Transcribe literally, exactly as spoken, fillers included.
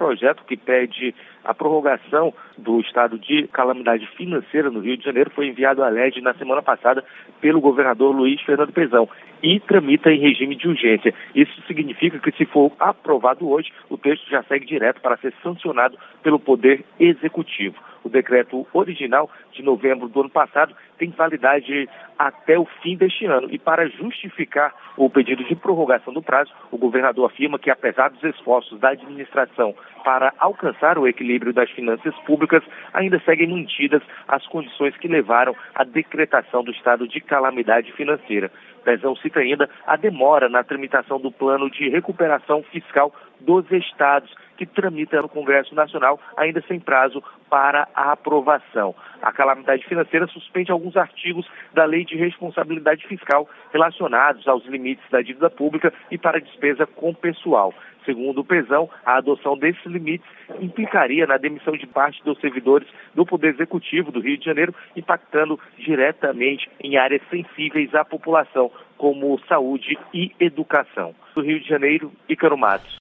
projeto que pede a prorrogação do estado de calamidade financeira no Rio de Janeiro foi enviado à L E D na semana passada pelo governador Luiz Fernando Pezão e tramita em regime de urgência. Isso significa que, se for aprovado hoje, o texto já segue direto para ser sancionado pelo Poder Executivo. O decreto original de novembro do ano passado tem validade até o fim deste ano. E para justificar o pedido de prorrogação do prazo, o governador afirma que, apesar dos esforços da administração para alcançar o equilíbrio das finanças públicas, ainda seguem mantidas as condições que levaram à decretação do estado de calamidade financeira. Pezão cita ainda a demora na tramitação do plano de recuperação fiscal dos estados, que tramita no Congresso Nacional, ainda sem prazo para a aprovação. A calamidade financeira suspende alguns artigos da Lei de Responsabilidade Fiscal relacionados aos limites da dívida pública e para despesa com pessoal. Segundo o Pezão, a adoção desses limites implicaria na demissão de parte dos servidores do Poder Executivo do Rio de Janeiro, impactando diretamente em áreas sensíveis à população, como saúde e educação. Do Rio de Janeiro, Ícaro Matos.